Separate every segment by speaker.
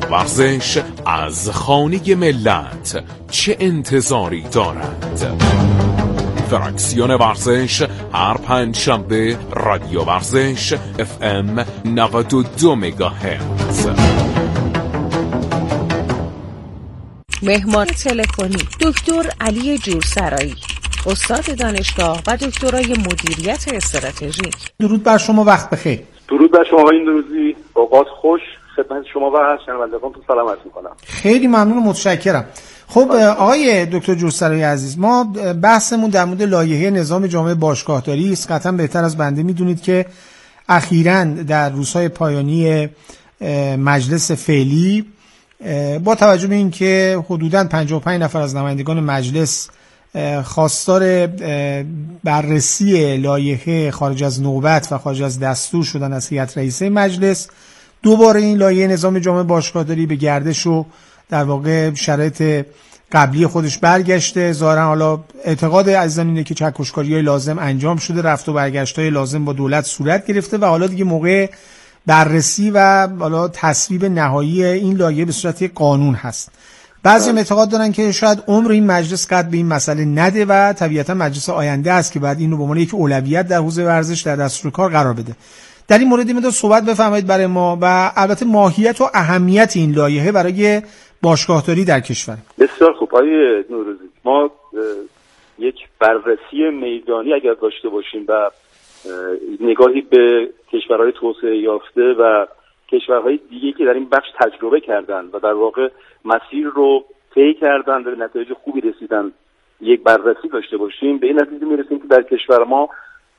Speaker 1: ورزش از خانه ملت چه انتظاری دارد؟ فراکسیون ورزش هر پنجشنبه رادیو ورزش FM 92 مگاهرتز.
Speaker 2: مهمان تلفنی دکتر علی جورسرایی، استاد دانشگاه و دکترای مدیریت استراتژیک.
Speaker 3: درود بر شما، وقت بخیر.
Speaker 4: درود بر شما آقای نوروزی، اوقات خوش. خدمت شما و شنوندگانتون سلام عرض می‌کنم.
Speaker 3: خیلی ممنون و متشکرم. خب آقای دکتر جورسرایی عزیز، ما بحثمون در مورد لایحه نظام جامع باشگاهداری است. قطعا بهتر از بنده میدونید که اخیراً در روزهای پایانی مجلس فعلی با توجه به اینکه حدوداً 55 نفر از نمایندگان مجلس خواستار بررسی لایحه خارج از نوبت و خارج از دستور شدن از هیئت رئیسه مجلس، دوباره این لایحه نظام جامع باشگاهداری به گردش و در واقع شرایط قبلی خودش برگشته. ظاهرا حالا اعتقاد عزیزان اینه که چکشکاری‌های لازم انجام شده، رفت و برگشت‌های لازم با دولت صورت گرفته و حالا دیگه موقع بررسی و حالا تصویب نهایی این لایحه به صورت قانون هست. بعضی هم اعتقاد دارن که شاید عمر این مجلس قد به این مسئله نده و طبیعتا مجلس آینده است که بعد این رو به عنوان یک اولویت در حوزه ورزش در دستور کار قرار بده. در این مورد مدار صحبت بفرمایید برای ما و البته ماهیت و اهمیت این لایحه برای باشگاهداری در کشور.
Speaker 4: بسیار خوب آقای نوروزی، ما یک بررسی میدانی اگر داشته باشیم و نگاهی به کشورهای توسعه یافته و کشورهای دیگه که در این بخش تجربه کردن و در واقع مسیر رو طی کردن و به نتایج خوبی رسیدن، یک بررسی داشته باشیم، به این نتیجه میرسیم که در کشور ما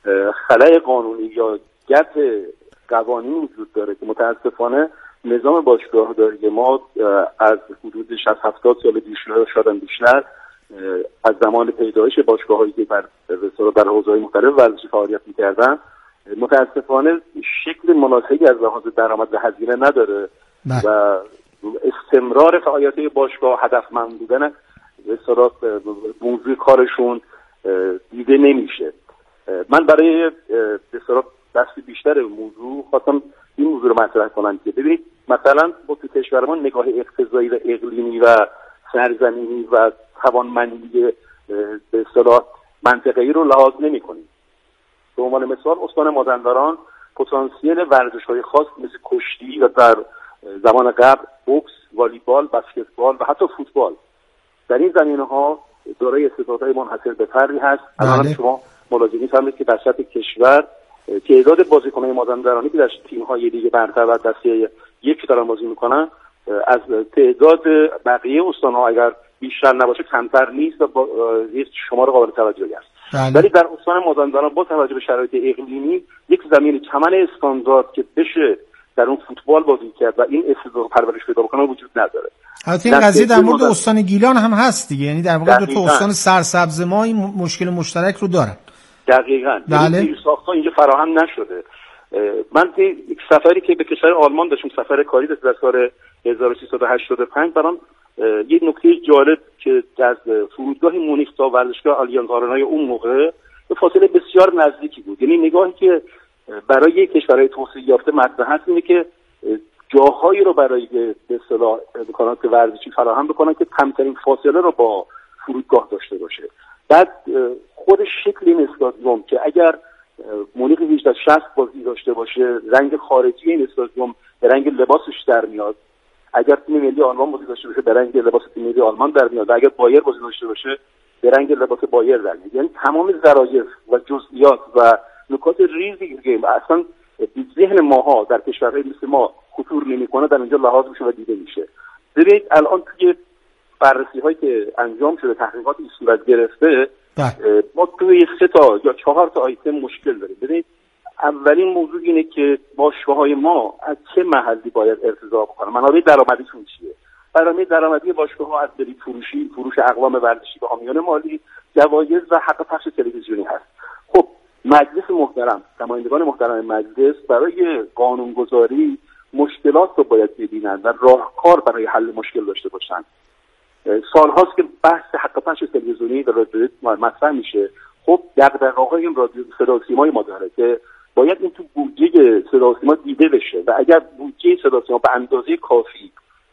Speaker 4: خلأ قانونی یا گپ قوانین وجود داره که متاسفانه نظام باشگاهداری ما از حدود 60-70 سال شاید بیشتر از زمان پیدایش باشگاه‌هایی که در حوزه‌های مختلف ورزشی فعالیت می‌کردن متاسفانه شکل مناسبی از لحاظ درآمد و هزینه نداره و استمرار فعالیت باشگاه، هدفمند بودن به اصطلاح موضوع کارشون دیده نمیشه. من برای به اصطلاح دست بیشتر موضوع خواستم این موضوع رو مطرح کنم که ببینید مثلا ما تو کشور ما نگاه اقتصادی و اقلیمی و سرزمینی و توانمندی به اصطلاح منطقه‌ای رو لحاظ نمی‌کنیم. به عنوان مثال استان مازندران پتانسیل ورزش‌های خاص مثل کشتی و در زمان قبل بوکس، والیبال، بسکتبال و حتی فوتبال در این زمینه‌ها دارای استعدادهای منحصر به فردی هست. الان شما ملاحظه می‌فرمایید که در سطح کشور تعداد بازیکنان مازندرانی که در تیم‌های لیگ برتر و دسته یک دارن بازی می‌کنن از تعداد بقیه استان‌ها اگر بیشتر نباشه کمتر نیست و یک شمار قابل توجهی است. ولی در استان مازندران با توجه به شرایط اقلیمی یک زمین چمن استاندارد که بشه در اون فوتبال بازی کرد و این استعداد پرورش پیدا بکنه وجود نداره.
Speaker 3: البته این قضیه در مورد استان گیلان هم هست دیگه، یعنی در واقع دو تا استان سرسبز ما این مشکل مشترک رو دارن.
Speaker 4: دقیقاً.
Speaker 3: بله.
Speaker 4: ساخت‌ها اینجا فراهم نشده. من یک سفری که به کشور آلمان داشتم، سفر کاری در سال 1385، برام یک نکته جالب که از فرودگاه مونیخ تا ورزشگاه آلیانز آرنای اون موقع به فاصله بسیار نزدیکی بود. یعنی نگاهی که برای کشورهای توسعه یافته مطرح هست اینه که جاهایی رو برای به اصطلاح امکانات ورزشی فراهم بکنن که کمترین فاصله رو با فرودگاه داشته باشه. بعد خود شکل این استادیوم که اگر مونیخ 1860 بازی داشته باشه، رنگ خارجی این استادیوم به رنگ لباسش در میاد. اگر تیم ملی آلمان بازی داشته باشه به رنگ لباس تیم ملی آلمان در میاد و اگر بایر بازی داشته باشه به رنگ لباس بایر در میاد. یعنی تمام ظرایف و جزئیات و نکات ریزی که اصلا ذهن ماها در کشورهای مثل ما خطور نمی‌کنه در اینجا لحاظ میشه و دیده میشه. ببینید الان توی بررسی‌هایی که انجام شده، تحقیقاتی صورت گرفته، ما توی 3 تا یا 4 تا آیتم مشکل داریم. ببینید اولین موضوع اینه که باشگاه‌های ما از چه محلی باید ارتضا بکنن، منابع درآمدیشون چیه. برنامه درآمدی باشگاه‌ها از بلیط فروشی، فروش اقوام ورزشی به حامیان مالی، جوایز و حق پخش تلویزیونی هست. خب مجلس محترم، نمایندگان محترم مجلس برای قانونگذاری مشکلات رو باید ببینن و راهکار برای حل مشکل داشته باشن. سال‌هاست که بحث حق پخش تلویزیونی در رادیو مطرح میشه. خب دغدغه‌های این رادیو صدا و سیمای ما داره که باید این تو بودجه صدا و سیما دیده بشه و اگر بودجه صدا و سیما به اندازه کافی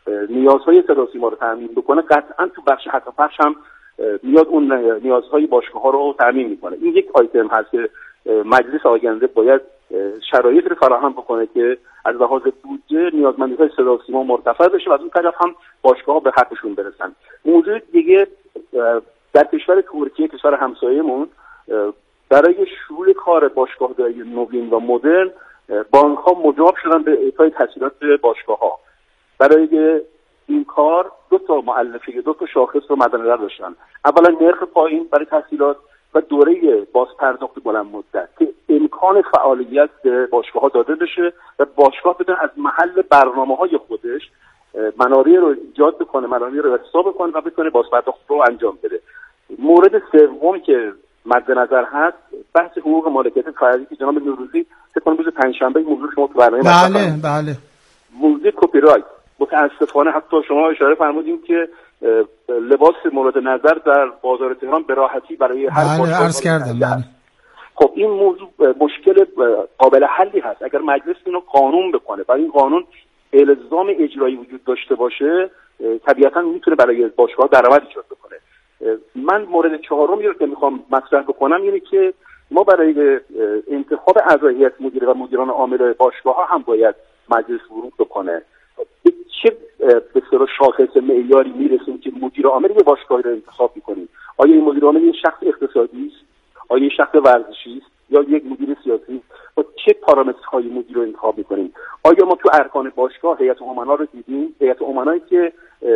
Speaker 4: نیازهای صدا سیما رو تامین بکنه، قطعا تو بخش حق پخش هم میاد اون نیازهای باشگاه‌ها رو تامین میکنه. این یک آیتم هست که مجلس آینده باید شرایط رو فراهم بکنه که از لحاظ بودجه نیازمندی‌های صدا سیما مرتفع بشه و از اون طرف هم باشگاه‌ها به حقشون برسن. موضوع دیگه، در کشور ترکیه، کشور همسایه‌مون، برای شروع کار باشگاهداری نوین و مدرن بانک‌ها مجاب شدن به اعطای تسهیلات به باشگاه‌ها. برای این کار دو تا مؤلفه، دو تا شاخص رو مد نظر داشتن. اولا نرخ پایین برای تسهیلات و دوره بازپرداخت بلند مدت که امکان فعالیت به باشگاه‌ها داده بشه و باشگاه بتونه از محل برنامه‌های خودش منابع رو ایجاد بکنه، منابع رو حساب کنه و بتونه بازپرداخت رو انجام بده. مورد سوم که مد نظر هست بحث حقوق مالکیت فردی که جناب نوروزی فکر کنم روز پنجشنبه موضوع شما تو برنامه
Speaker 3: بله
Speaker 4: موضوع کپی رایت. متاسفانه حتی شما اشاره فرمودین که لباس مورد نظر در بازار تهران به راحتی برای هر
Speaker 3: باشگاه عرض کردم.
Speaker 4: خب این موضوع مشکل قابل حلی هست. اگر مجلس اینو قانون بکنه و این قانون الزام اجرایی وجود داشته باشه، طبیعتا میتونه برای باشگاه درآمد ایجاد بکنه. من مورد چهارمی رو که میخوام مطرح بکنم اینه که ما برای انتخاب اعضای هیئت مدیره و مدیران عامل باشگاه ها هم باید مجلس ورود بکنه. چه به صورت شاخص معیاری میرسیم که مدیر عامل یه باشگاهی رو انتخاب میکنیم؟ آیا این مدیر عامل یه شخص اقتصادی است؟ آیا یه شخص ورزشی است یا یک مدیر سیاسی؟ و چه پارامترهای مدیر رو انتخاب میکنیم؟ آیا ما تو ارکان باشگاه هیئت امنا رو دیدیم؟ هیئت امنایی که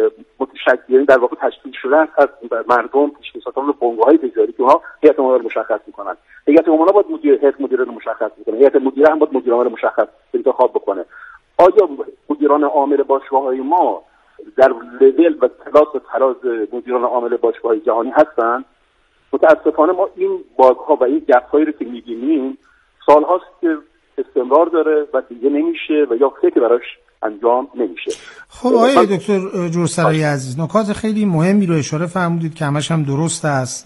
Speaker 4: متشکل در واقع تشکیل شده است از مردم، تشکیلاتان و بنگاه‌های تجاری که اونها هیئت امنا رو مشخص میکنن. هیئت امنا باید هیئت مدیره رو مشخص میکنه. هیئت مدیره هم باید مدیر عامل مشخص انتخاب بکنه. آیا مدیران عامل باشگاه‌های ما در لول و تراز مدیران عامل باشگاه‌های جهانی هستند؟ متاسفانه ما این باگ‌ها و این گپ‌هایی رو که می‌بینیم سال‌هاست که استمرار داره و دیگه نمیشه و یا فکر براش انجام نمیشه.
Speaker 3: خب آقای دکتر جورسرایی عزیز، نکات خیلی مهمی رو اشاره فرمودید که همش هم درست است.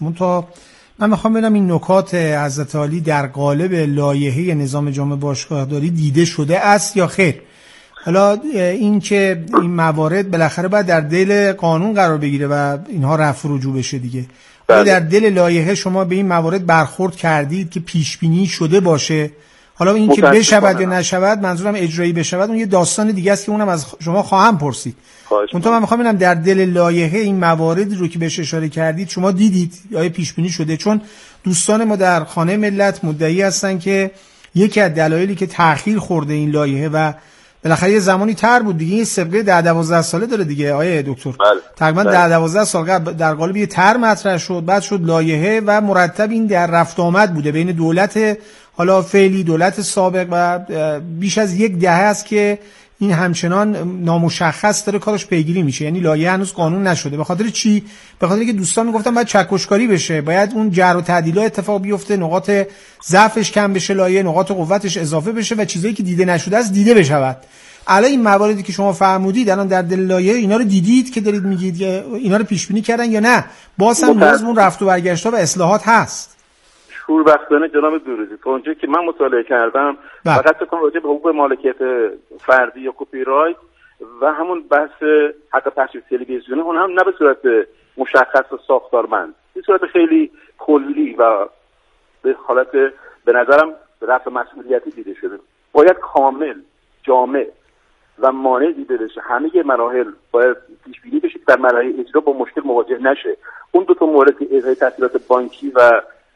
Speaker 3: من میخوام ببینم این نکات حضرت عالی در قالب لایحه نظام جامع باشگاهداری دیده شده است یا خیر. حالا این که این موارد بالاخره باید در دل قانون قرار بگیره و اینها رفع و رجوع بشه دیگه. در دل لایحه شما به این موارد برخورد کردید که پیش بینی شده باشه؟ حالا این که بشود یا نشود، منظورم اجرایی بشود، اون یه داستان دیگه است که اونم از شما خواهم پرسید. من میخوام ببینم در دل لایحه این مواردی رو که بهش اشاره کردید شما دیدید یا پیش بینی شده؟ چون دوستان ما در خانه ملت مدعی هستن که یکی از دلایلی که تأخیر خورده این لایحه و بالاخره یه زمانی تر بود دیگه، این سابقه 10-12 ساله داره دیگه آیه دکتر. تقریبا 10-12 سال قبل در قالب یه تر مطرح شد، بعد شد لایحه و مرتب این در رفت آمد بوده بین دولت حالا فعلی، دولت سابق و بیش از یک دهه است که این همچنان نامشخص داره کارش پیگیری میشه. یعنی لایحه هنوز قانون نشده. به خاطر چی؟ به خاطر اینکه دوستان میگفتن باید چکشکاری بشه، باید اون جر و تعدیلات اتفاق بیفته، نقاط ضعفش کم بشه، لایحه نقاط قوتش اضافه بشه و چیزایی که دیده نشده است دیده بشود. الان این مواردی که شما فرمودید الان در دل لایحه، اینا رو دیدید که دارید میگید اینا رو پیش بینی کردن یا نه؟ باز هم نیازمون رفت و برگشت‌ها و اصلاحات هست.
Speaker 4: شوربختانه جناب نوروزی، تا اونجایی که من مطالعه کردم فقط فکر کنم راجع به حقوق مالکیت فردی یا کپی رایت و همون بحث حق پخش تلویزیونی، اون هم نه به صورت مشخص و ساختارمند، به صورت خیلی کلی و به حالت به نظرم رفع مسئولیتی دیده شده. باید کامل، جامع و مانع دیده بشه. همه مراحل باید پیش بینی بشه که در مراحل اجرا با مشکل مواجه نشه. اون دو تا مورد که اعطای تسهیلات بانکی و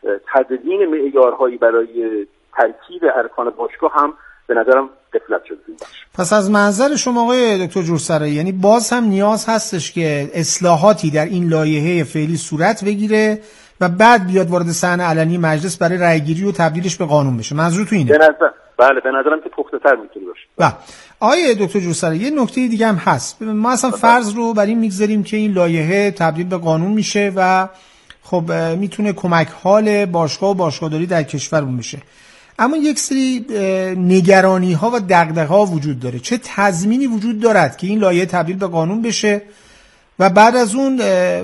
Speaker 4: تدوین معیارهایی برای ترکیب ارکان باشگاه هم به نظرم غفلت شده.
Speaker 3: پس از منظر شما آقای دکتر جورسرایی، یعنی باز هم نیاز هستش که اصلاحاتی در این لایحه فعلی صورت بگیره و بعد بیاد وارد صحنه علنی مجلس برای رأیگیری و تبدیلش به قانون بشه. منظور تو اینه؟
Speaker 4: بله، به نظرم که پخته‌تر میتونه باشه.
Speaker 3: بله. آقای دکتر جورسرایی، یه نکته دیگه هم هست. ما اصلا فرض رو بر این میگذاریم که این لایحه تبدیل به قانون میشه و خب میتونه کمک حال باشگاه و باشگاهداری در کشورمون بشه. اما یک سری نگرانی ها و دغدغه ها وجود داره. چه تضمینی وجود دارد که این لایحه تبدیل به قانون بشه و بعد از اون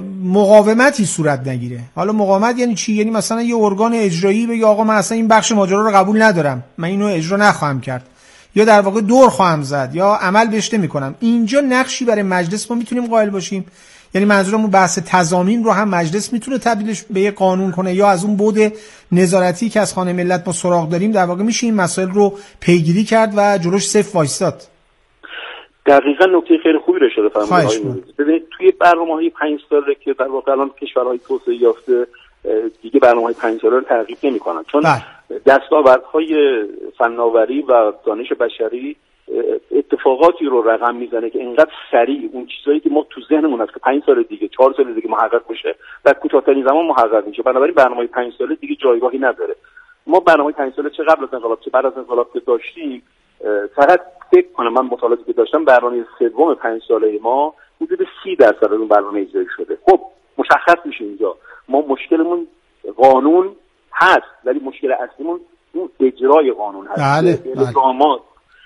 Speaker 3: مقاومتی صورت نگیره؟ حالا مقاومت یعنی چی؟ یعنی مثلا یه ارگان اجرایی بگه آقا من اصلا این بخش ماجرا رو قبول ندارم، من اینو اجرا نخواهم کرد، یا در واقع دور خواهم زد یا عمل بهش نمی‌کنم. اینجا نقشی برای مجلس ما میتونیم قائل باشیم؟ یعنی منظورم بحث تضامین رو هم مجلس میتونه تبدیلش به یک قانون کنه، یا از اون بعد نظارتی که از خانه ملت ما سراغ داریم در واقع میشه این مسائل رو پیگیری کرد و جلوش صفر وایستاد؟
Speaker 4: دقیقاً نکته خیلی خوبی رو اشاره فرمودید. ببینید توی برنامه‌های 5 ساله که در واقع الان کشورهای توسعه یافته دیگه برنامه‌های 5 ساله رو تعقیب نمی‌کنن، چون دستاوردهای فناوری و دانش بشری اتفاقاتی رو رقم میزنه که اینقدر سریع اون چیزایی که ما تو ذهنمون هست که 5 سال دیگه 4 سال دیگه محقق بشه در کوتاه‌ترین زمان محقق میشه. بنابراین برنامه 5 ساله دیگه جایگاهی نداره. ما برنامه 5 ساله چه قبل از انقلاب چه بعد از انقلاب که داشتیم، فقط فکر کنم من مطالعاتی که داشتم برنامه سوم 5 ساله ما حدود 30% از اون برنامه اجرایی شده. خب مشخص میشه اینجا ما مشکلمون قانون هست، ولی مشکل اصلیمون اون اجرای قانون هست. الزامات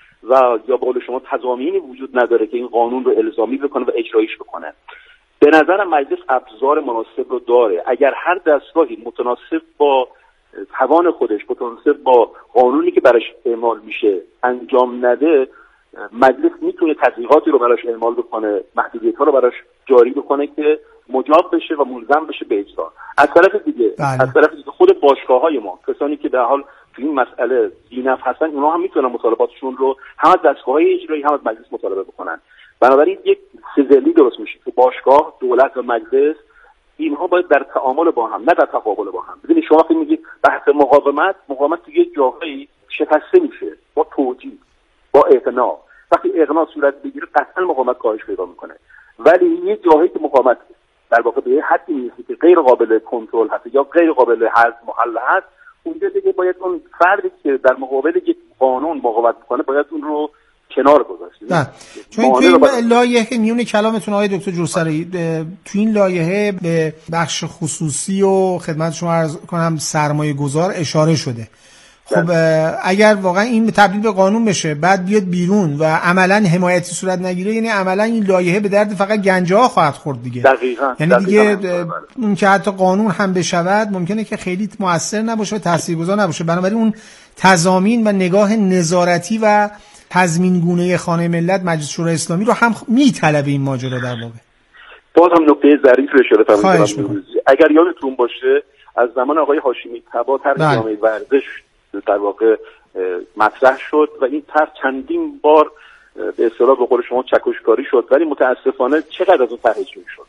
Speaker 4: و یا به قول شما تضامینی وجود نداره که این قانون رو الزامی بکنه و اجرایش بکنه. به نظرم مجلس ابزار مناسب رو داره. اگر هر دستگاهی متناسب با توان خودش، متناسب با قانونی که براش اعمال میشه انجام نده، مجلس میتونه تضییقاتی رو براش اعمال بکنه، محدودیت‌ها رو براش جاری بکنه که مجاب بشه و ملزم بشه به اجرا. از طرف دیگه خود باشگاه‌های ما، کسانی که در حال تو این مسئله بی‌نفع هستن، اونا هم میتونن مطالباتشون رو هم از دستگاه‌های اجرایی هم از مجلس مطالبه بکنن. بنابراین یک سه‌ضلعی درست میشه که باشگاه، دولت و مجلس اینها باید در تعامل با هم، نه در تقابل با هم. ببینید شما وقتی میگید بحث مقاومت توی جاهایی شکسته میشه با توجیه، با اقناع. وقتی اقناع صورت بگیره قطعا مقاومت کاهش پیدا میکنه. ولی یه جاهایی که مقاومت در واقع به حدی میرسه که غیر قابل کنترل هست یا غیر قابل هضم و حل هست، اونجا دیگه باید اون فردی که در مقابل یک قانون مقاومت میکنه باید اون رو کنار گذاشت.
Speaker 3: نه چون توی این لایحه میون کلامتون آقای دکتر جورسرایی توی این لایحه به بخش خصوصی و خدمت شما عرض کنم سرمایه گذار اشاره شده. خب اگر واقعا این تبدیل به قانون بشه بعد بیاد بیرون و عملا حمایتی صورت نگیره، یعنی عملا این لایحه به درد فقط گنجه‌ها خواهد خورد دیگه.
Speaker 4: دقیقاً.
Speaker 3: یعنی دیگه اون که حتی قانون هم بشود ممکنه که خیلی مؤثر نباشه و تاثیرگذار نباشه. بنابراین اون تضامین و نگاه نظارتی و تضمینگونه خانه ملت مجلس شورای اسلامی رو هم میطلبه این ماجرا. در واقع
Speaker 4: باز هم نکته ظریف رو اشاره فرمودید. اگر یادتون باشه از زمان آقای هاشمی تبا طرح جامعه ورزش در واقع مطرح شد و این طرح چندین بار به اصطلاح به قول شما چکشکاری شد، ولی متاسفانه چقدر از اون طرح اجرایی شد.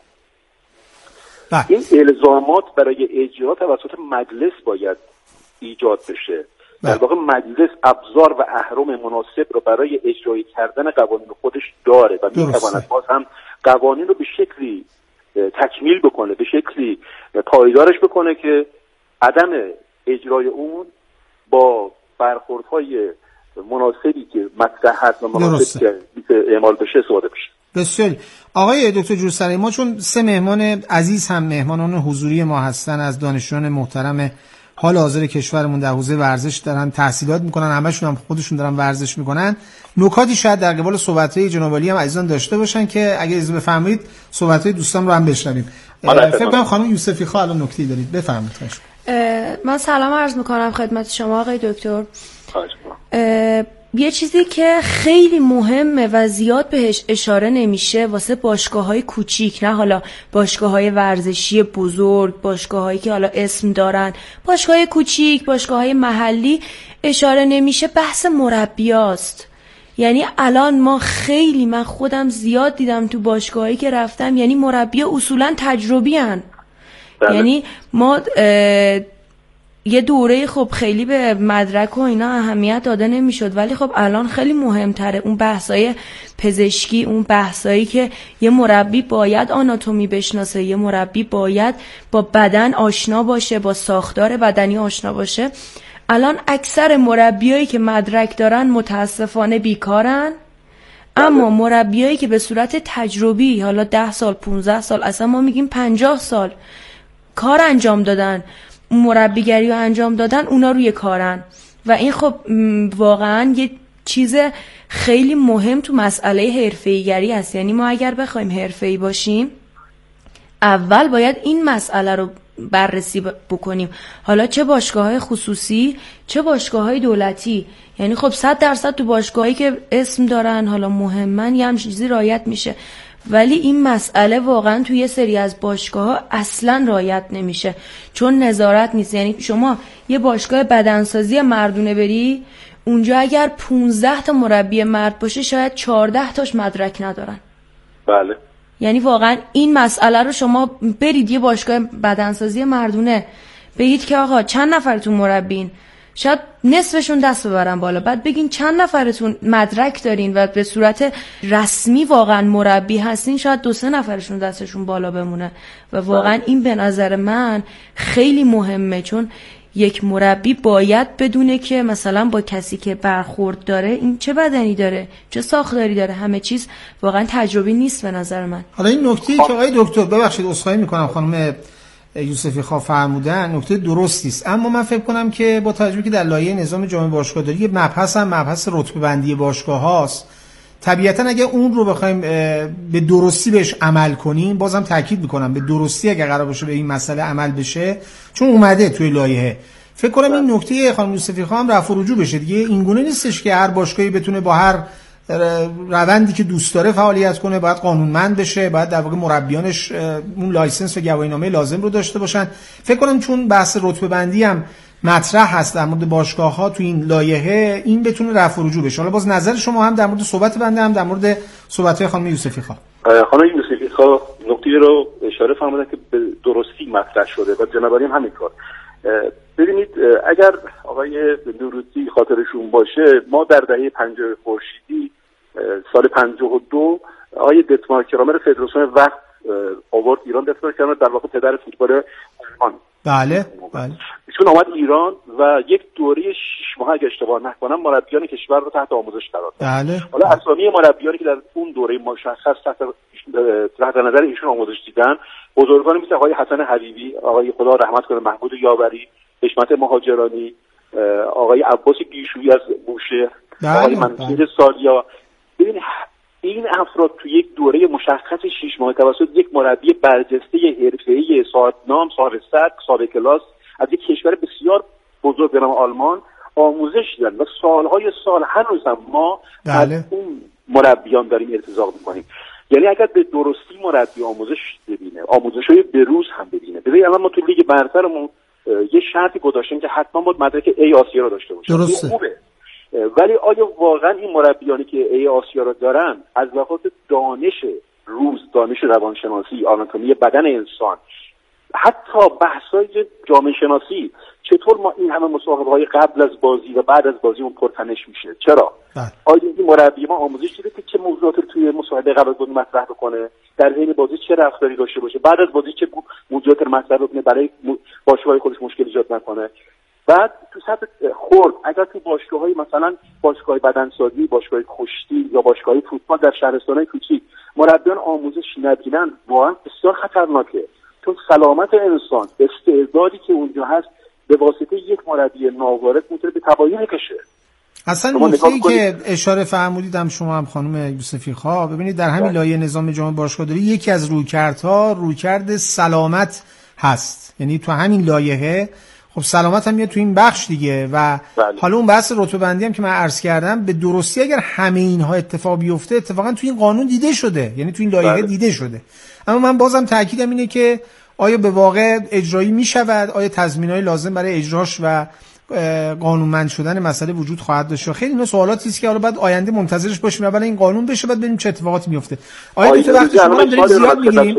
Speaker 4: این الزامات برای اجرا توسط مجلس باید ایجاد بشه. در واقع مجلس ابزار و اهرم مناسب رو برای اجرایی کردن قوانین خودش داره و میتواند باز هم قوانین رو به شکلی تکمیل بکنه، به شکلی پایدارش بکنه که عدم اجرای اون با برخوردهای مناسبی که مطرح هست و مناسب که اعمال بشه استفاده بشه.
Speaker 3: بسیار. آقای دکتر جورسرایی، ما چون 3 مهمان عزیز هم مهمانان حضوری ما هستن از دانشجویان محترم حال حاضر کشورمون در حوزه ورزش دارن تحصیلات میکنن، همشون هم خودشون دارن ورزش میکنن، نکاتی شاید در قبال صحبت‌های جناب عالی هم عزیزان داشته باشن که اگه اجازه بفرمایید صحبت‌های دوستان رو هم بشنویم. فکر کنم خانم یوسفی خا الان نکته‌ای دارید، بفرمایید.
Speaker 5: من سلام عرض میکنم خدمت شما آقای دکتر. یه چیزی که خیلی مهمه و زیاد بهش اشاره نمیشه واسه باشگاه‌های کوچیک، نه حالا باشگاه‌های ورزشی بزرگ، باشگاه‌هایی که حالا اسم دارن، باشگاه‌های کوچیک، باشگاه‌های محلی اشاره نمیشه، بحث مربیاست. یعنی الان من خودم زیاد دیدم تو باشگاهایی که رفتم، یعنی مربی اصولا تجربی هن. یعنی ما یه دوره خب خیلی به مدرک و اینا اهمیت داده نمیشد، ولی خب الان خیلی مهمتره اون بحثای پزشکی، اون بحثایی که یه مربی باید آناتومی بشناسه، یه مربی باید با بدن آشنا باشه، با ساختار بدنی آشنا باشه. الان اکثر مربیایی که مدرک دارن متاسفانه بیکارن، اما مربیایی که به صورت تجربی حالا 10 سال 15 سال اصلا ما میگیم 50 سال کار انجام دادن، مربیگری رو انجام دادن، اونا روی کارن و این خب واقعا یه چیز خیلی مهم تو مسئله حرفه‌ایگری هست. یعنی ما اگر بخوایم حرفه‌ای باشیم اول باید این مسئله رو بررسی بکنیم، حالا چه باشگاه‌های خصوصی چه باشگاه‌های دولتی. یعنی خب 100% تو باشگاهایی که اسم دارن حالا مهمن یه همچین چیزی رعایت میشه، ولی این مسئله واقعا توی یه سری از باشگاه‌ها اصلا رعایت نمیشه چون نظارت نیست. یعنی شما یه باشگاه بدنسازی مردونه بری اونجا اگر 15 تا مربی مرد باشه شاید 14 تاش مدرک ندارن.
Speaker 4: بله.
Speaker 5: یعنی واقعا این مسئله رو شما برید یه باشگاه بدنسازی مردونه بگید که آقا چند نفرتون مربین، شاید نصفشون دست ببرن بالا، بعد بگین چند نفرتون مدرک دارین و به صورت رسمی واقعا مربی هستین، شاید 2-3 نفرشون دستشون بالا بمونه. و واقعا این به نظر من خیلی مهمه، چون یک مربی باید بدونه که مثلا با کسی که برخورد داره این چه بدنی داره، چه ساختاری داره، همه چیز واقعا تجربی نیست به نظر من.
Speaker 3: حالا این نکته‌ای که آقای دکتر ببخشید عذرخواهی میکنم خانم یوسفی خواه فرمودن نکته درستی است، اما من فکر کنم که با توجه که در لایحه نظام جامع باشگاهداری یه مبحث هم مبحث رتبه بندی باشگاه هاست، طبیعتا اگه اون رو بخوایم به درستی بهش عمل کنیم، بازم تاکید میکنم به درستی اگه قرار باشه به این مسئله عمل بشه چون اومده توی لایحه، فکر کنم این نکته خانم یوسفی خانم رفع و رجوع بشه دیگه. اینگونه نیستش که هر باشگاهی بتونه با هر روندی که دوست داره فعالیت کنه، باید قانونمند بشه، باید در واقع مربیانش اون لایسنس و گواهینامه لازم رو داشته باشن. فکر کنم چون بحث رتبه بندی هم مطرح هست در مورد باشگاه‌ها تو این لایحه، این بتونه رفع و رجوع بشه. حالا باز نظر شما هم در مورد صحبت بنده هم در مورد صحبت‌های خانم یوسفی خان.
Speaker 4: خانم یوسفی خان نکته رو اشاره فرمودن که به درستی مطرح شده و جناب عالی هم همینطور. ببینید اگر آقای نوروزی خاطرشون باشه، ما در دهه 50 خورشیدی سال 52 آقای دتمار کرامر فدراسیون وقت آورد ایران. دتمار کرامر در واقع پدر فوتبال آلمان.
Speaker 3: بله بله.
Speaker 4: ایشون آمد ایران و یک دوره 6 ماه اگه اشتباه نکنم مربیان کشور رو تحت آموزش قرار داد.
Speaker 3: بله.
Speaker 4: حالا اسامی مربیانی که در اون دوره مشخص تحت نظر ایشون آموزش دیدن بزرگان مثل آقای حسن حبیبی، آقای خدا رحمت کنه محمود یاوری، حشمت مهاجرانی، آقای عباس گیشویی از بوشه، آقای منصور سالیا. ببین این افراد تو یک دوره مشخص 6 ماه توسط یک مربی برجسته حرفه‌ای صاحب نام، صاحب سبک، صاحب کلاس از یک کشور بسیار بزرگ به نام آلمان آموزش دیدن و سالهای سال هنوز هم ما از اون مربیان داریم ارتزاق می‌کنیم. یعنی اگر به درستی مربی آموزش ببینه، آموزش‌های بروز هم ببینه. ببین الان ما تو لیگ برترمون یه شرطی گذاشتیم که حتما باید مدرک ای آسیا رو داشته باشه.
Speaker 3: درسته.
Speaker 4: خوبه. ولی آیا واقعا این مربیانی که ای آسیا رو دارن از لحاظ دانش روز، دانش روانشناسی، آناتومی بدن انسان، حتی بحث‌های جامعه شناسی، چطور ما این همه مصاحبه‌های قبل از بازی و بعد از بازی اون پرتنش میشه؟ چرا؟ آیا این مربی ما آموزش دیده که چه موضوعات رو توی مصاحبه قبل از بازی مطرح بکنه، در حین بازی چه رفتاری داشته باشه، بعد از بازی چه موضوعات رو مطرح بکنه برای باشگاه‌های خودش مشکل ایجاد نکنه؟ بعد تو سطح خرد اگر تو باشگاه‌های مثلا باشگاه بدنسازی، باشگاه کشتی یا باشگاه فوتبال در شهرستان‌های کوچیک مربیان آموزش نبینن، واقعا بسیار خطرناکه، چون سلامت انسان، استعدادی که اونجا هست به واسطه یک مربی ناوارد میتونه به تباهی بکشه.
Speaker 3: اصلا نکته‌ای که اشاره فرمودید هم شما هم خانم یوسفی خواه، ببینید در همین لایحه نظام جامع باشگاهداری یکی از رویکرد سلامت هست. یعنی تو همین لایحه خب سلامت هم میاد تو این بخش دیگه و حالا اون بحث رتبه بندی هم که من عرض کردم به درستی اگر همه اینها اتفاق بیفته اتفاقا تو این قانون دیده شده، یعنی تو این لایحه دیده شده. اما من بازم تاکیدم اینه که آیا به واقع اجرایی میشود، آیا تضمینات لازم برای اجراش و قانونمند شدن مسئله وجود خواهد داشت؟ خیلی اینا سوالاتی است که حالا بعد آینده منتظرش باشیم اولا این قانون بشه بعد ببینیم چه اتفاقاتی میفته. آیا تو وقتی شما هم دارید زیاد میگیریم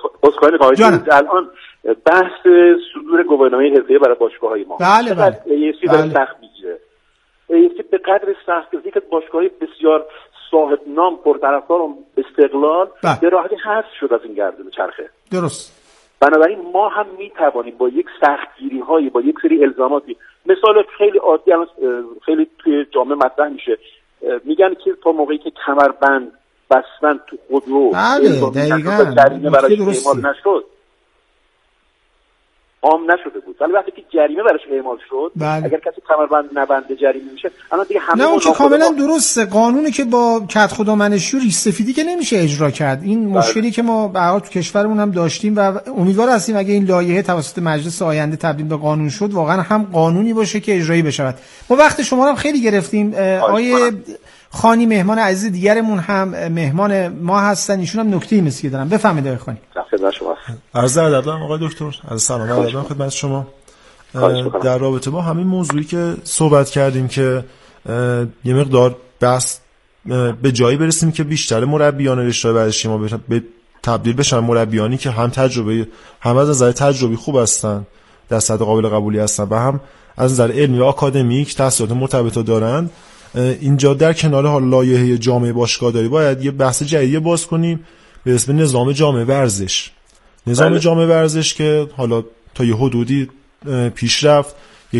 Speaker 4: الان بحث صدور گواهینامه حرفه‌ای برای باشگاه‌های ما
Speaker 3: بله
Speaker 4: ایسی داره سخت میگیره. ایسی به قدر سختی که باشگاه‌های بسیار صاحب نام، پرطرفدار و استقلال به راحتی حذف شد از این گردون چرخه.
Speaker 3: درست.
Speaker 4: بنابراین ما هم میتوانیم با یک سختگیری‌های، با یک سری الزاماتی، مثال خیلی عادی الان خیلی توی جامعه مطرح میشه، میگن که تا موقعی که کمربند بستن تو خودرو
Speaker 3: بله دقیقاً
Speaker 4: برای اعمال نشد، عام نشده بود. ولی وقتی که جریمه براش اعمال شد، اگر کسی کمربند نبنده جریمه میشه. الان دیگه همه
Speaker 3: اون که کاملا درسته، قانونی که با کدخدا منشی و ریش سفیدی که نمیشه اجرا کرد. این مشکلی که ما به هر حال تو کشورمون هم داشتیم و امیدوار هستیم اگه این لایحه توسط مجلس آینده تبدیل به قانون شد، واقعا هم قانونی باشه که اجرایی بشود. ما وقت شما رو هم خیلی گرفتیم. آقای خانی مهمان عزیز دیگرمون هم مهمان ما هستن، ایشون هم نکته‌ای مسکی دارن. بفرمایید آقای خانی.
Speaker 6: عرض ادب دارم آقای دکتر. از سلام دارم خدمت شما. در رابطه با همین موضوعی که صحبت کردیم که یه مقدار بحث به جایی برسیم که بیشتر مربیان رشته ورزشی ما به تبدیل بشن مربیانی که هم تجربه، هم از نظر تجربی خوب هستن، در سطح قابل قبولی هستن و هم از نظر علمی و آکادمیک تحصیلات مرتبط دارن. اینجا در کنار حال لایحه جامعه باشگاهداری باید یه بحث جدیدی باز کنیم به اسم نظام جامعه ورزش. نظام جامعه ورزش که حالا تا یه حدودی پیش رفت،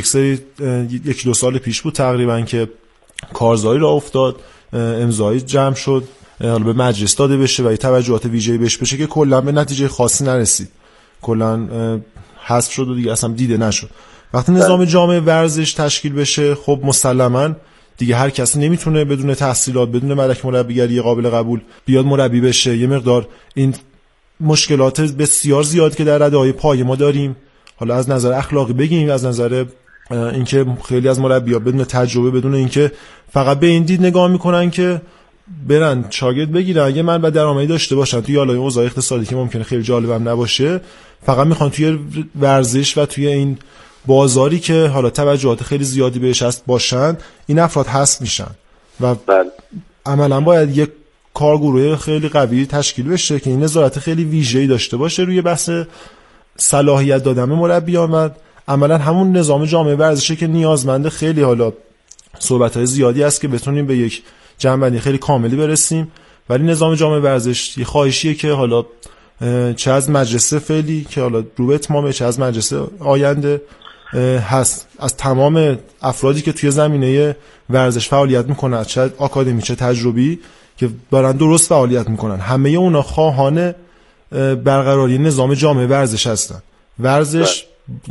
Speaker 6: یک دو سال پیش بود تقریبا که کارزاری را افتاد، امضایی جمع شد، حالا به مجلس داده بشه و یه توجهات ویژه‌ای بهش بشه که کلا به نتیجه خاصی نرسید، کلا حذف شد و دیگه اصلا دیده نشد. وقتی نظام جامعه ورزش تشکیل بشه، خب مسلماً دیگه هر کسی نمیتونه بدون تحصیلات، بدون مدرک مربیگری قابل قبول بیاد مربی بشه. یه مقدار این مشکلات بسیار زیاد که در رده‌های پای ما داریم، حالا از نظر اخلاقی بگیم، از نظر اینکه خیلی از مربی‌ها بدون تجربه، بدون اینکه فقط به این دید نگاه میکنن که برن شاگرد بگیرن، اگه من بعد درآمدی داشته باشن توی حالای اوضاع اقتصادی که ممکنه خیلی جالبم نباشه، فقط میخوان توی ورزش و توی این بازاری که حالا توجهات خیلی زیادی بهش هست باشن، این افراد حذف میشن و عملا باید یک کارگروه خیلی قوی تشکیل بشه که این نظارت خیلی ویژه‌ای داشته باشه روی بحث صلاحیت دادن به مربیان و عملا همون نظام جامعه ورزشی که نیازمنده خیلی حالا صحبت‌های زیادی هست که بتونیم به یک جمع‌بندی خیلی کاملی برسیم. ولی نظام جامعه ورزش یه خواهشیه که حالا چه از مجلس فعلی که حالا رو به اتمامه، چه از مجلس آینده هست، از تمام افرادی که توی زمینه ورزش فعالیت میکنن، چه آکادمی چه تجربی، که دارن درست فعالیت میکنن، همه اونا خواهان برقراری نظام جامعه ورزش هستن. ورزش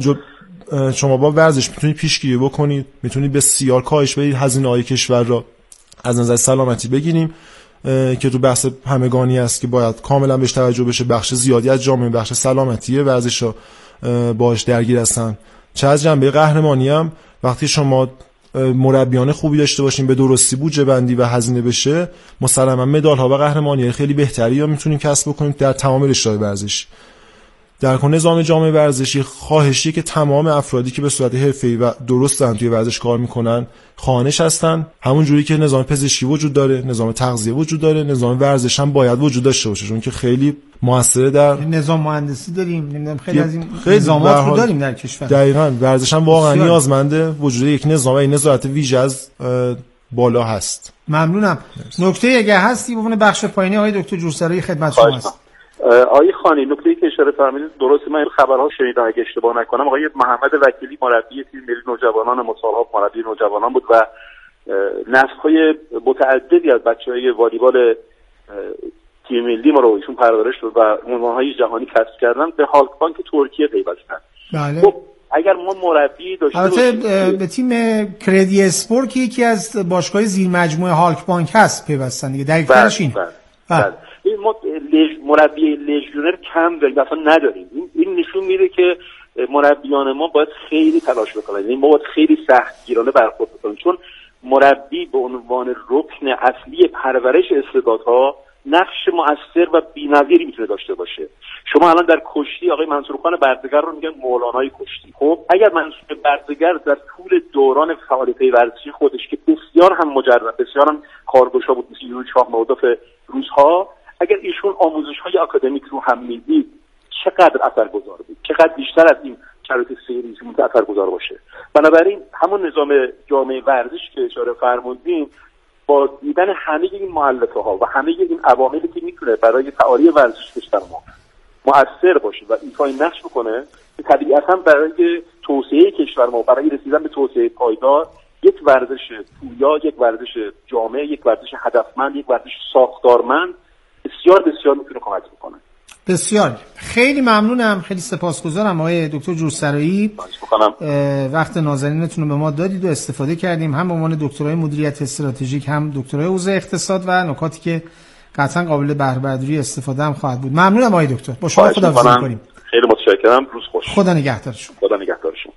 Speaker 6: شما با ورزش میتونید پیشگیری بکنید، میتونید بسیار کاهش بدید هزینه‌های کشور را از نظر سلامتی بگیریم که تو بحث همگانی است که باید کاملا بهش توجه بشه. بخش زیادی از جامعه بخش سلامتی ورزش ها باهاش درگیر هستن. چه از جنبه قهرمانی هم وقتی شما مربیان خوبی داشته باشین، به درستی بودجه بندی و هزینه بشه، مسلما مدال ها و قهرمانی خیلی بهتری ها میتونیم کسب بکنیم در تمام رشته‌های ورزشی. در کل نظام جامعه ورزشی خواهشی که تمام افرادی که به صورت حرفه‌ای و درستن توی ورزش کار میکنن خواهانش هستن. همون جوری که نظام پزشکی وجود داره، نظام تغذیه وجود داره، نظام ورزش هم باید وجود داشته باشه، چون که خیلی موثره. در
Speaker 3: نظام مهندسی داریم، نمیدونم خیلی از این نظامات رو داریم در کشور.
Speaker 6: دقیقاً ورزش هم واقعا نیازمنده وجود یک نظام و این نظارت ویژه از بالا هست.
Speaker 3: ممنونم. نکته اگه هستی ببونه بخش پایینی آقای دکتر جورسرایی خدمت شما است.
Speaker 4: آقای خانی، نکته‌ای که اشاره فرمودید درسته. من خبرها شنیدم، اگه اشتباه نکنم آقای محمد وکیلی مربی تیم ملی نوجوانان مسابقات مربی نوجوانان بود و نسل‌های متعددی از بچه‌های والیبال تیم ملی ما رو ایشون پرورش داد و عنوان‌های جهانی کسب کردن، به هالک بانک ترکیه پیوستن.
Speaker 3: بله.
Speaker 4: خب اگر ما مربی داشته
Speaker 3: باشیم به تیم کردی اسپورت که یکی از باشگاه‌های زیر مجموعه هالک بانک هست پیوستن دیگه. دقیقاًش این.
Speaker 4: بله. این ما مربی لژیونر کم داریم، اصلا نداریم. این نشون میده که مربیان ما باید خیلی تلاش بکنن، یعنی ما باید خیلی سختگیرانه برخورد بکنیم، چون مربی به عنوان رکن اصلی پرورش استعدادها نقش مؤثر و بی‌نظیری میتونه داشته باشه. شما الان در کشتی آقای منصورخان بردگر رو میگن مولانای کشتی. خب اگر منصور بردگر در طول دوران فعالیت ورزشی خودش که بسیار هم مجرد، بسیار هم کارگشا بود، مثل یوری شاه مودف روزها، اگر ایشون آموزش‌های آکادمیک رو هم میدید چقدر اثرگذار بود، چقدر بیشتر از این شرایط سیری میتونه اثرگذار باشه. بنابراین همون نظام جامعه ورزش که اشاره فرمودین با دیدن همه این مؤلفه‌ها و همه این عواملی که میتونه برای تعالی ورزش کشور ما مؤثر باشه و ایفای نقش بکنه، طبیعتاً برای توسعه کشور ما، برای رسیدن به توسعه پایدار، یک ورزش پویا، یک ورزش جامع، یک ورزش هدفمند، یک ورزش ساختارمند بسیار بسیار میتونه کمک بکنه.
Speaker 3: بسیار خیلی ممنونم، خیلی سپاسگزارم آقای دکتر جورسرایی. وقت نازنینتون رو به ما دادید و استفاده کردیم، هم به عنوان دکترای مدیریت استراتژیک، هم دکترای حوزه اقتصاد و نکاتی که قطعا قابل بهره برداری استفاده هم خواهد بود. ممنونم آقای دکتر. با شما خداحافظی می‌کنیم.
Speaker 4: خیلی متشکرم. روز خوش.
Speaker 3: خدا نگهدار شما.
Speaker 4: خدا نگهدار شما.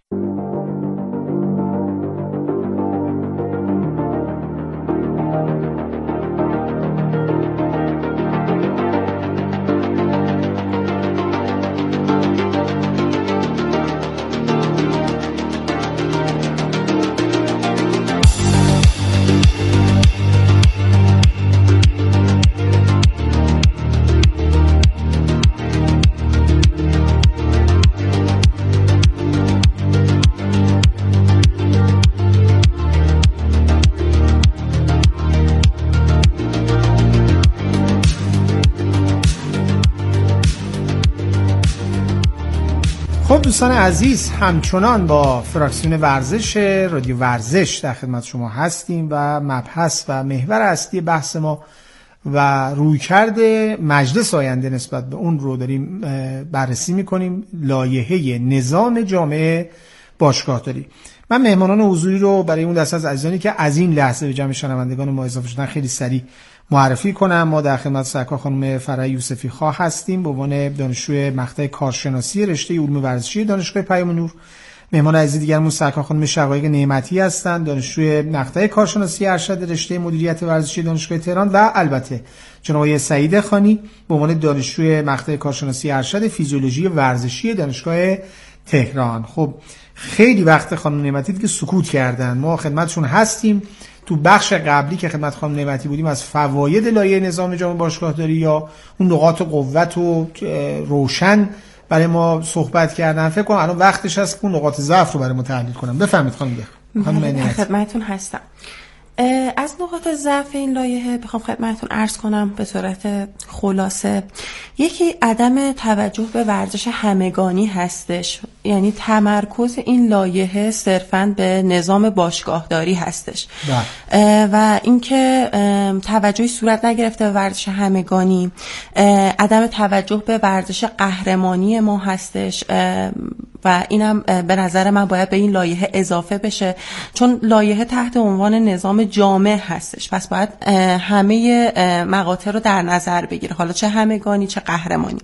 Speaker 3: دوستان عزیز، همچنان با فراکسیون ورزش رادیو ورزش در خدمت شما هستیم و مبحث و محور اصلی بحث ما و رویکرد مجلس آینده نسبت به اون رو داریم بررسی میکنیم، لایحه نظام جامع باشگاهداری. من مهمانان حضوری رو برای اون دسته از عزیزانی که از این لحظه به جمع شنوندگان ما اضافه شدن خیلی سریع معرفی کنم. ما در خدمت سرکار خانم فرح یوسفی خواه هستیم به عنوان دانشجوی مقطع کارشناسی رشته علوم ورزشی دانشگاه پیام نور. مهمان عزیز دیگرمون سرکار خانم شقایق نعمتی هستند، دانشجوی مقطع کارشناسی ارشد رشته مدیریت ورزشی دانشگاه تهران، و البته جناب آقای سعید خانی به عنوان دانشجوی مقطع کارشناسی ارشد فیزیولوژی ورزشی دانشگاه تهران. خب خیلی وقت خانم نعمتی که سکوت کردن، ما خدمتشون هستیم. تو بخش قبلی که خدمت خانم نعمتی بودیم از فواید لایحه نظام جامع باشگاهداری یا اون نقاط قوت و روشن برای ما صحبت کردن. فکر کنم الان وقتش هست که اون نقاط ضعف رو برای ما تحلیل کنم. بفرمایید خانم نعمتی.
Speaker 7: خدمتتون هستم. از نقاط ضعف این لایحه بخوام خدمتتون عرض کنم به صورت خلاصه، یکی عدم توجه به ورزش همگانی هستش، یعنی تمرکز این لایحه صرفاً به نظام باشگاهداری هستش و اینکه توجهی صورت نگرفته به ورزش همگانی، عدم توجه به ورزش قهرمانی ما هستش و اینم به نظر من باید به این لایحه اضافه بشه، چون لایحه تحت عنوان نظام جامع هستش، پس باید همه مقاطع رو در نظر بگیره، حالا چه همگانی چه قهرمانی.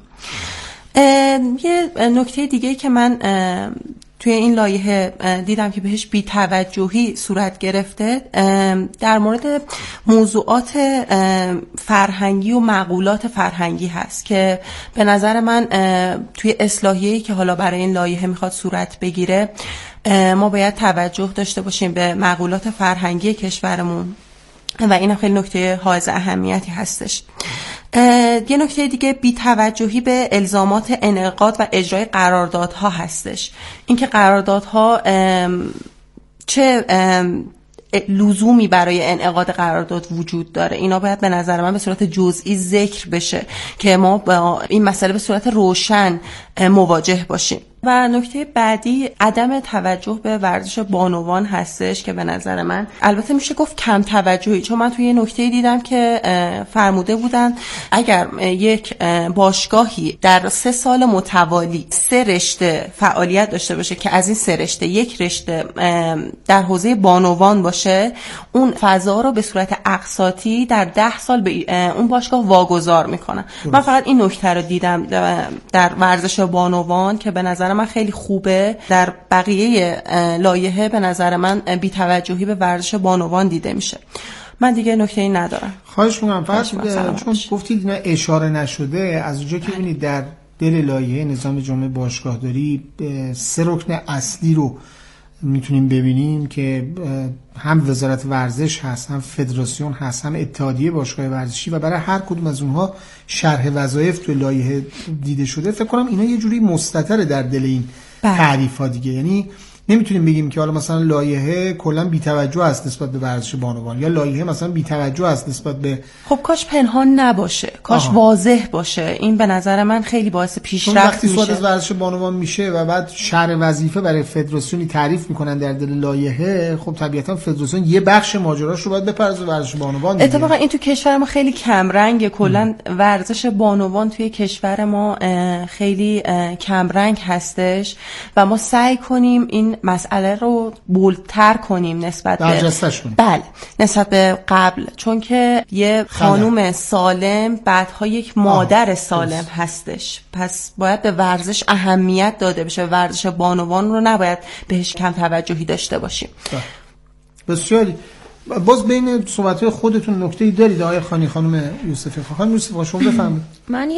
Speaker 7: یه نکته دیگه که من توی این لایحه دیدم که بهش بی‌توجهی صورت گرفته، در مورد موضوعات فرهنگی و مقولات فرهنگی هست که به نظر من توی اصلاحیه‌ای که حالا برای این لایحه میخواد صورت بگیره ما باید توجه داشته باشیم به مقولات فرهنگی کشورمون و این خیلی نکته حائز اهمیتی هستش. یه نکته دیگه بی‌توجهی به الزامات انعقاد و اجرای قراردادها هستش. اینکه قراردادها چه لزومی برای انعقاد قرارداد وجود داره، اینا باید به نظر من به صورت جزئی ذکر بشه که ما با این مسئله به صورت روشن مواجه باشیم. و نکته بعدی عدم توجه به ورزش بانوان هستش که به نظر من البته میشه گفت کم توجهی، چون من توی یه نکته دیدم که فرموده بودن اگر یک باشگاهی در 3 سال متوالی 3 رشته فعالیت داشته باشه که از این 3 رشته یک رشته در حوزه بانوان باشه، اون فضا رو به صورت اقساطی در 10 سال به اون باشگاه واگذار میکنن. من فقط این نکته رو دیدم در ورزش بانوان که به نظر من خیلی خوبه. در بقیه لایحه به نظر من بی‌توجهی به ورزش بانوان دیده میشه. من دیگه نکته‌ای ندارم.
Speaker 3: خواهش می‌کنم. فقط چون گفتید اینا اشاره نشده، از اونجا که ببینید در دل لایحه نظام جامع باشگاهداری 3 رکن اصلی رو میتونیم ببینیم که هم وزارت ورزش هست، هم فدراسیون هست، هم اتحادیه باشگاه ورزشی و برای هر کدوم از اونها شرح وظایف تو لایحه دیده شده. فکر کنم اینا یه جوری مستتر در دل این تعریف ها دیگه، یعنی نمیتونیم بگیم که حالا مثلا لایحه کلا بی‌توجه است نسبت به ورزش بانوان، یا لایحه مثلا بی‌توجه است نسبت به.
Speaker 7: خب کاش پنهان نباشه، کاش واضح باشه. این به نظر من خیلی باعث پیشرفت میشه.
Speaker 3: وقتی از ورزش بانوان میشه و بعد شرح وظیفه برای فدراسیونی تعریف میکنن در دل لایحه، خب طبیعتا فدراسیون یه بخش ماجراش رو باید بپردازه ورزش بانوان.
Speaker 7: اتفاقا این تو کشور ما خیلی کم رنگه، کلا ورزش بانوان توی کشور ما خیلی کم رنگ هستش و ما سعی کنیم این مسئله رو بولتر کنیم نسبت به بله نسبت به قبل، چون که یه خانوم سالم بعدها یک مادر سالم هستش، پس باید به ورزش اهمیت داده بشه. ورزش بانوان رو نباید بهش کم توجهی داشته باشیم.
Speaker 3: بسیاری. باز بین صحبت‌های خودتون نکته‌ای دارید آقای خانی خانم یوسفی؟ خانم یوسفی شما بفرمایید.
Speaker 5: من